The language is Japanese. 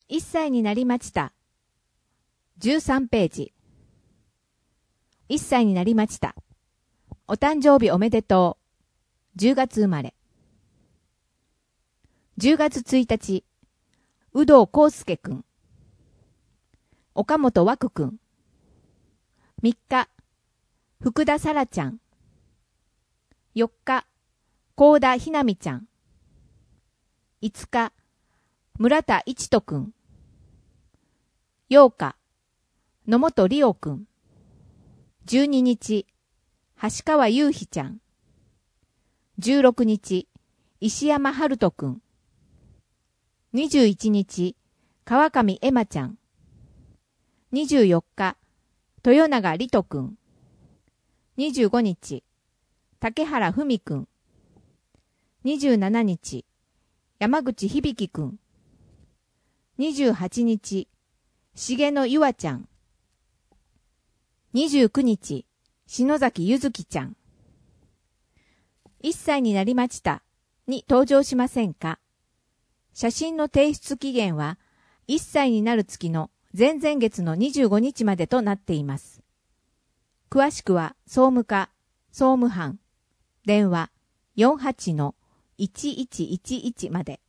1歳になりました。13ページ。1歳になりました。お誕生日おめでとう。10月生まれ。10月1日、有働康介くん。岡本和久くん。3日、福田沙羅ちゃん。4日、幸田ひなみちゃん。5日、村田一斗くん。8日、野本理央くん。12日、橋川優希ちゃん。16日、石山春人くん。21日、川上恵麻ちゃん。24日、豊永里人くん。25日、竹原文くん。27日、山口響くん。28日、重野ゆあちゃん。29日、篠崎ゆずきちゃん。1歳になりましたに登場しませんか？写真の提出期限は1歳になる月の前々月の25日までとなっています。詳しくは総務課、総務班、電話 48-1111 まで。